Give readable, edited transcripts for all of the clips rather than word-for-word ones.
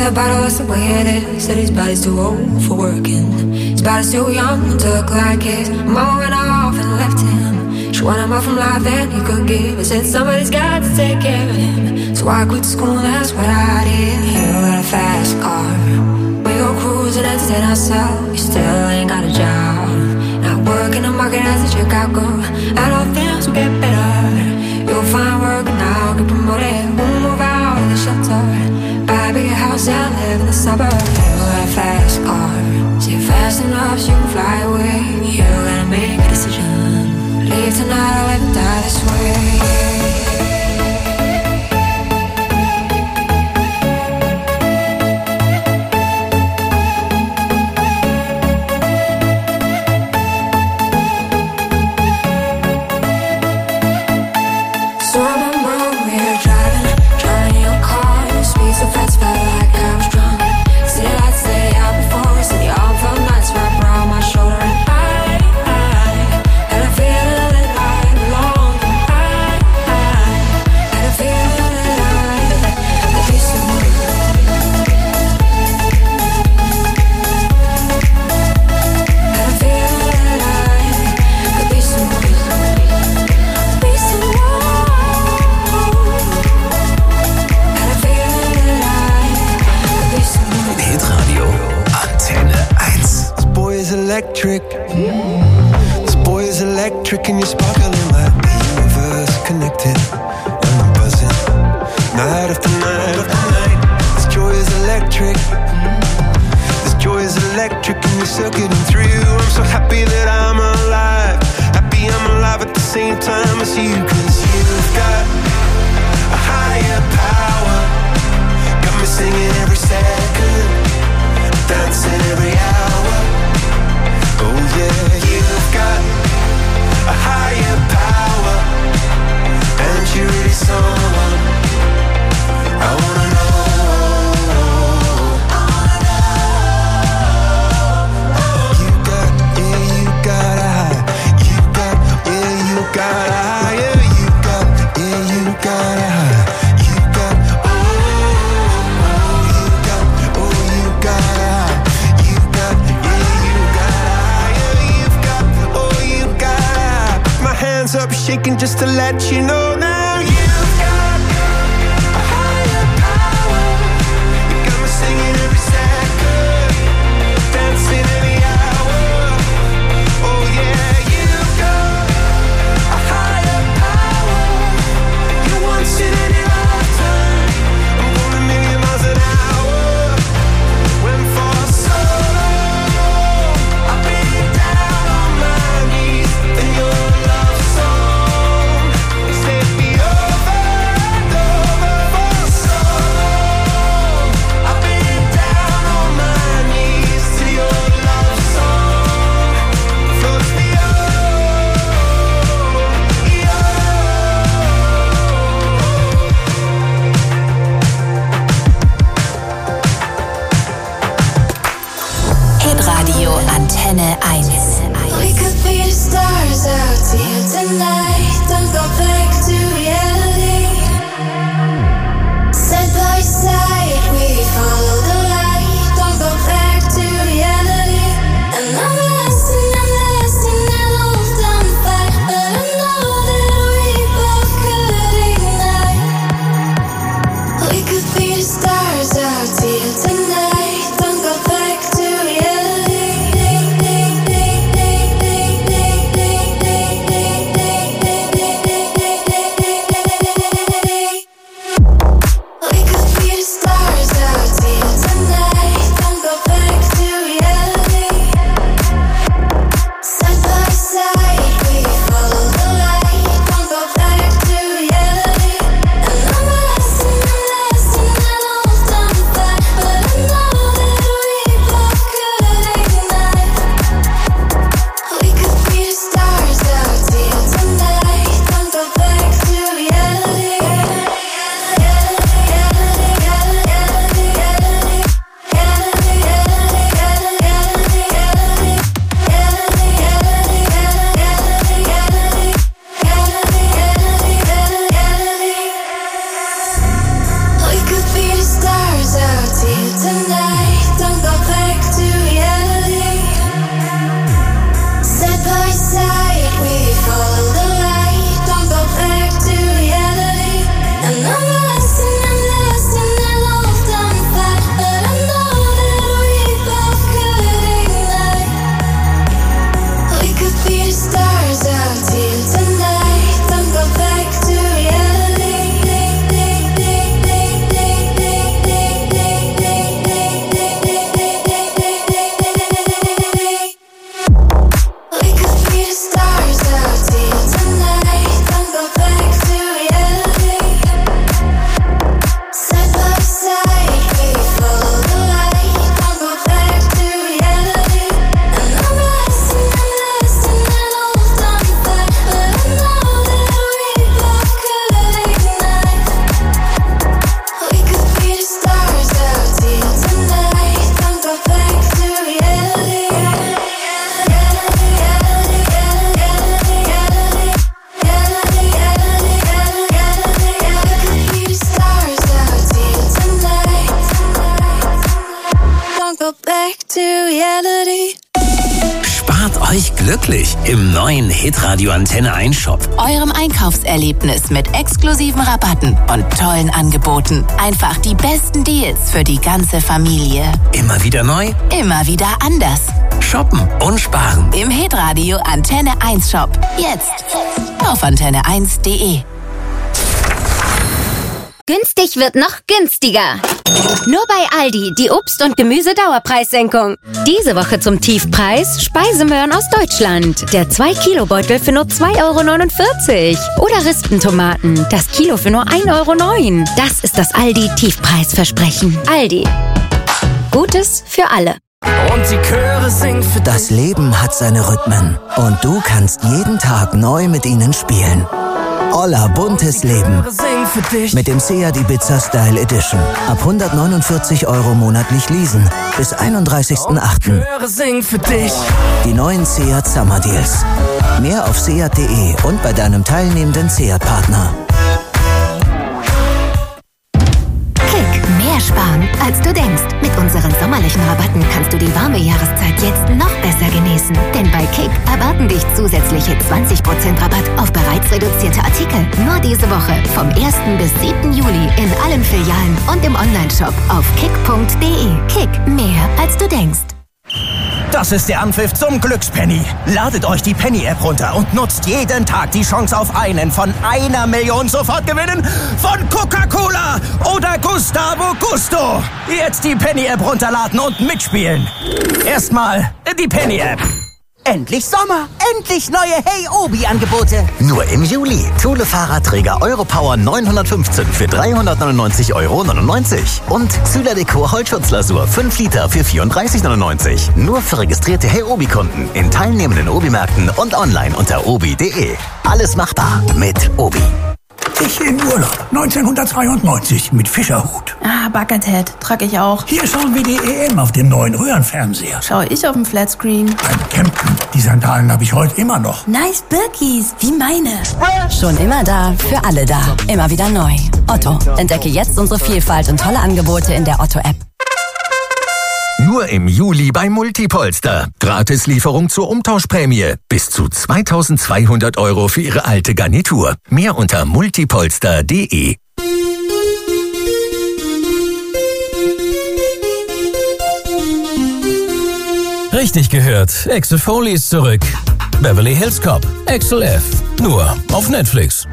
the bottle, that's the way it is. Said his body's too old for working. His body's too young to look like his. Mama went off and left him. She wanted more from life than he could give. I said somebody's got to take care of him. So I quit school, that's what I did. You got a fast car. We go cruising, entertain ourselves. You still ain't got a job. Not working the market as a Chicago. I know things will get better. You'll find work and I'll get promoted. We'll move out of the shelter. Buy a bigger house and live in the suburbs. You got a fast car. See fast enough so you can fly away. You gotta make a decision. Leave tonight or live and die this way. Electric. This boy is electric and you're sparkling like the universe connected. And I'm buzzing night after night after night. This joy is electric. This joy is electric and you're circuiting through. I'm so happy that I'm alive. Happy I'm alive at the same time as you. Cause you've got a higher power. Got me singing every second, dancing every hour. Oh yeah, you've got a higher power, and you're really someone I wanna know. You got, yeah, you got a high. You got, yeah, you got a higher. You got, yeah, you got a high. You got, oh, you got, oh, you got a high. You got, yeah, you got a hands up shaking just to let you know now you've got a higher power. You got me singing every second, dancing every hour. Oh yeah, you've got a higher power. You once in any lifetime. I'm going a million miles an hour. Went for so long, I've been down on my knees in your love song. Set me over and over for so long. I've been down on my knees to your love song. Floats me Hitradio Antenne 1. We could be the stars out here tonight. Don't go back to reality. Side by side, we follow the light. Don't go back to reality. And I'm lasting and hold on fight. But I know that we both could ignite. We could be the stars out here tonight. Don't go back to reality. euch glücklich im neuen Hitradio Antenne 1 Shop. Eurem Einkaufserlebnis mit exklusiven Rabatten und tollen Angeboten. Einfach die besten Deals für die ganze Familie. Immer wieder neu, Immer wieder anders. shoppen und sparen. Im Hitradio Antenne 1 Shop. Jetzt auf antenne1.de. Günstig wird noch günstiger. Nur bei Aldi die Obst- und Gemüse-Dauerpreissenkung. Diese Woche zum Tiefpreis Speisemöhren aus Deutschland. Der 2-Kilo-Beutel für nur 2,49 €. Oder Rispentomaten, das Kilo für nur 1,09 €. Das ist das Aldi-Tiefpreisversprechen. Aldi. Gutes für alle. Und die Chöre singen für Das Leben hat seine Rhythmen und du kannst jeden Tag neu mit ihnen spielen. Olla buntes Leben. singen für dich. Mit dem Seat Ibiza Style Edition. Ab 149 € monatlich leasen. Bis 31.08. Chöre singen für dich. Die neuen Seat Summer Deals. Mehr auf seat.de und bei deinem teilnehmenden Seat-Partner. Kick, mehr sparen, als du denkst. Mit unseren sommerlichen Rabatten kannst du die warme Jahreszeit jetzt noch besser genießen. Denn bei Kick erwarten dich zusätzliche 20% Rabatt auf bereits reduzierte Artikel. Nur diese Woche vom 1. bis 7. Juli in allen Filialen und im Onlineshop auf kick.de. Kick, mehr als du denkst. Das ist der Anpfiff zum Glückspenny. Ladet euch die Penny-App runter und nutzt jeden Tag die Chance auf einen von 1 Million Sofortgewinnen von Coca-Cola oder Gustavo Gusto. Jetzt die Penny-App runterladen und mitspielen. Erstmal die Penny-App. Endlich Sommer, endlich neue Hey Obi-Angebote. Nur im Juli. Thule-Fahrradträger Europower 915 für 399,99 € und Züler Dekor Holzschutzlasur 5 Liter für 34,99 €. Nur für registrierte Hey Obi-Kunden in teilnehmenden Obi-Märkten und online unter obi.de. Alles machbar mit Obi. Ich in Urlaub 1992 mit Fischerhut. Ah, Buckethead, trag ich auch. Hier schauen wir die EM auf dem neuen Röhrenfernseher. Schaue ich auf dem Flatscreen. Beim Campen, die Sandalen habe ich heute immer noch. Nice Birkis, wie meine. Schon immer da, für alle da. Immer wieder neu. Otto, entdecke jetzt unsere Vielfalt und tolle Angebote in der Otto-App. Nur im Juli bei Multipolster. Gratislieferung zur Umtauschprämie. Bis zu 2.200 € für Ihre alte Garnitur. Mehr unter multipolster.de. Richtig gehört. Axel Foley ist zurück. Beverly Hills Cop. Axel F. Nur auf Netflix.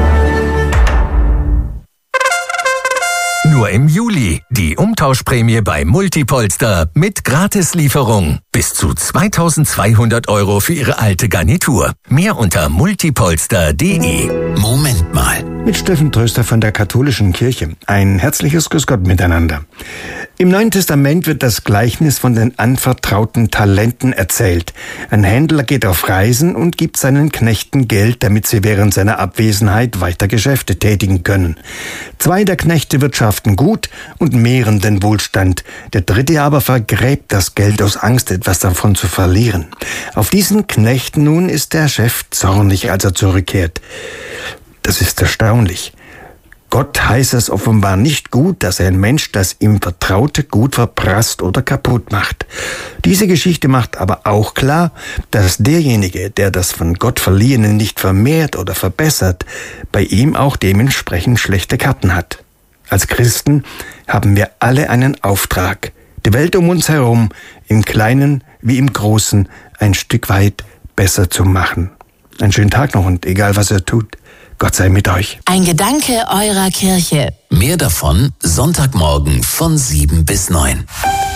Nur im Juli die Umtauschprämie bei Multipolster mit Gratislieferung. Bis zu 2.200 € für Ihre alte Garnitur. Mehr unter multipolster.de. Moment mal. Mit Steffen Tröster von der Katholischen Kirche. Ein herzliches Grüß Gott miteinander. Im Neuen Testament wird das Gleichnis von den anvertrauten Talenten erzählt. Ein Händler geht auf Reisen und gibt seinen Knechten Geld, damit sie während seiner Abwesenheit weiter Geschäfte tätigen können. 2 der Knechte wirtschaften gut und mehren den Wohlstand. Der 3. aber vergräbt das Geld aus Angst, etwas davon zu verlieren. Auf diesen Knecht nun ist der Chef zornig, als er zurückkehrt. Das ist erstaunlich. Gott heißt es offenbar nicht gut, dass ein Mensch das ihm Vertraute Gut verprasst oder kaputt macht. Diese Geschichte macht aber auch klar, dass derjenige, der das von Gott Verliehene nicht vermehrt oder verbessert, bei ihm auch dementsprechend schlechte Karten hat. Als Christen haben wir alle einen Auftrag, die Welt um uns herum, im Kleinen wie im Großen, ein Stück weit besser zu machen. Einen schönen Tag noch und egal was ihr tut, Gott sei mit euch. Ein Gedanke eurer Kirche. Mehr davon Sonntagmorgen von 7 bis 9.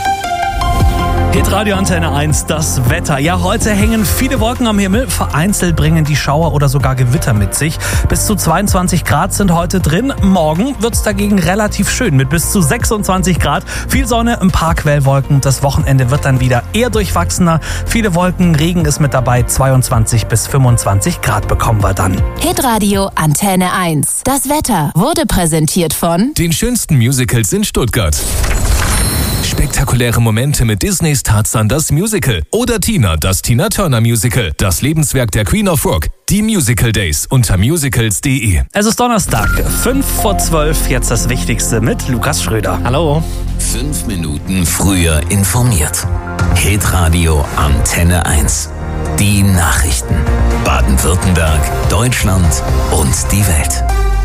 Hitradio Antenne 1, das Wetter. Ja, heute hängen viele Wolken am Himmel. Vereinzelt bringen die Schauer oder sogar Gewitter mit sich. Bis zu 22 Grad sind heute drin. Morgen wird's dagegen relativ schön mit bis zu 26 Grad. Viel Sonne, ein paar Quellwolken. Das Wochenende wird dann wieder eher durchwachsener. Viele Wolken, Regen ist mit dabei. 22 bis 25 Grad bekommen wir dann. Hitradio Antenne 1. Das Wetter wurde präsentiert von den schönsten Musicals in Stuttgart. Spektakuläre Momente mit Disneys Tarzan das Musical oder Tina, das Tina Turner Musical, das Lebenswerk der Queen of Rock, die Musical Days unter musicals.de. Es ist Donnerstag, 11:55, jetzt das Wichtigste mit Lukas Schröder. Hallo. 5 Minuten früher informiert. Hitradio Antenne 1. Die Nachrichten. Baden-Württemberg, Deutschland und die Welt.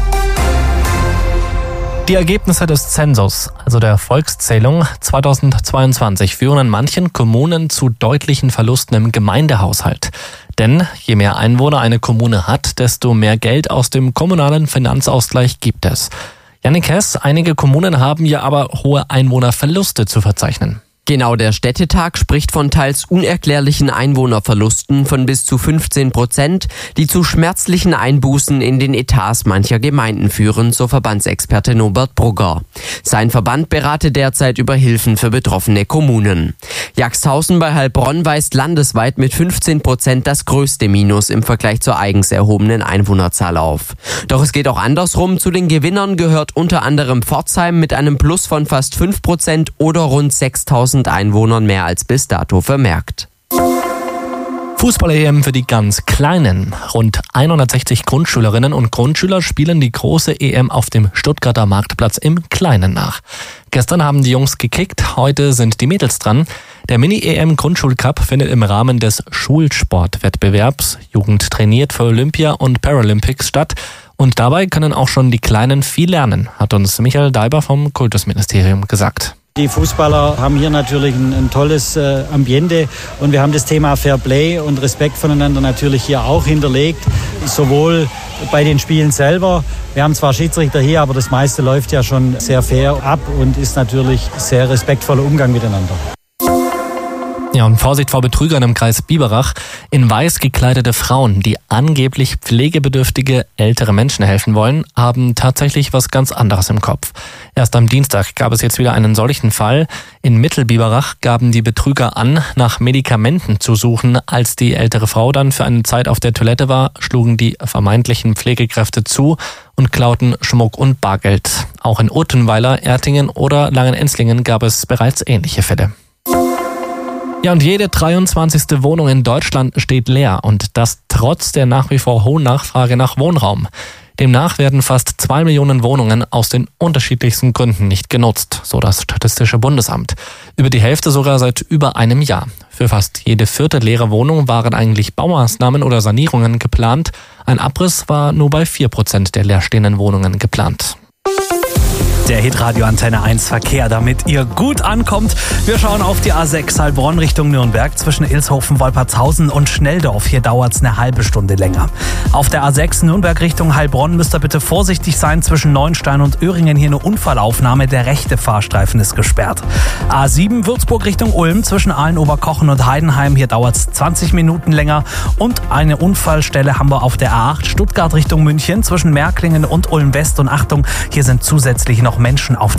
Die Ergebnisse des Zensus, also der Volkszählung 2022, führen in manchen Kommunen zu deutlichen Verlusten im Gemeindehaushalt. Denn je mehr Einwohner eine Kommune hat, desto mehr Geld aus dem kommunalen Finanzausgleich gibt es. Jannik Hess, einige Kommunen haben ja aber hohe Einwohnerverluste zu verzeichnen. Genau, der Städtetag spricht von teils unerklärlichen Einwohnerverlusten von bis zu 15%, die zu schmerzlichen Einbußen in den Etats mancher Gemeinden führen, so Verbandsexperte Norbert Brugger. Sein Verband berate derzeit über Hilfen für betroffene Kommunen. Jagsthausen bei Heilbronn weist landesweit mit 15% das größte Minus im Vergleich zur eigens erhobenen Einwohnerzahl auf. Doch es geht auch andersrum. Zu den Gewinnern gehört unter anderem Pforzheim mit einem Plus von fast 5% oder rund 6.000 Einwohnern mehr als bis dato vermerkt. Fußball-EM für die ganz Kleinen. Rund 160 Grundschülerinnen und Grundschüler spielen die große EM auf dem Stuttgarter Marktplatz im Kleinen nach. Gestern haben die Jungs gekickt, heute sind die Mädels dran. Der Mini-EM-Grundschulcup findet im Rahmen des Schulsportwettbewerbs Jugend trainiert für Olympia und Paralympics statt. Und dabei können auch schon die Kleinen viel lernen, hat uns Michael Daiber vom Kultusministerium gesagt. Die Fußballer haben hier natürlich ein tolles Ambiente und wir haben das Thema Fair Play und Respekt voneinander natürlich hier auch hinterlegt, sowohl bei den Spielen selber. Wir haben zwar Schiedsrichter hier, aber das meiste läuft ja schon sehr fair ab und ist natürlich sehr respektvoller Umgang miteinander. Ja, und Vorsicht vor Betrügern im Kreis Biberach. In weiß gekleidete Frauen, die angeblich pflegebedürftige ältere Menschen helfen wollen, haben tatsächlich was ganz anderes im Kopf. Erst am Dienstag gab es jetzt wieder einen solchen Fall. In Mittelbiberach gaben die Betrüger an, nach Medikamenten zu suchen. Als die ältere Frau dann für eine Zeit auf der Toilette war, schlugen die vermeintlichen Pflegekräfte zu und klauten Schmuck und Bargeld. Auch in Uttenweiler, Ertingen oder Langenenzlingen gab es bereits ähnliche Fälle. Ja, und jede 23. Wohnung in Deutschland steht leer und das trotz der nach wie vor hohen Nachfrage nach Wohnraum. Demnach werden fast 2 Millionen Wohnungen aus den unterschiedlichsten Gründen nicht genutzt, so das Statistische Bundesamt. Über die Hälfte sogar seit über einem Jahr. Für fast jede vierte leere Wohnung waren eigentlich Baumaßnahmen oder Sanierungen geplant. Ein Abriss war nur bei 4% der leerstehenden Wohnungen geplant. Der Hitradio Antenne 1 Verkehr, damit ihr gut ankommt. Wir schauen auf die A6 Heilbronn Richtung Nürnberg zwischen Ilshofen, Wolpertshausen und Schnelldorf. Hier dauert es eine halbe Stunde länger. Auf der A6 Nürnberg Richtung Heilbronn müsst ihr bitte vorsichtig sein. Zwischen Neuenstein und Öhringen hier eine Unfallaufnahme. Der rechte Fahrstreifen ist gesperrt. A7 Würzburg Richtung Ulm zwischen Aalen-Oberkochen und Heidenheim. Hier dauert es 20 Minuten länger. Und eine Unfallstelle haben wir auf der A8 Stuttgart Richtung München zwischen Märklingen und Ulm West. Und Achtung, hier sind zusätzlich noch Menschen auf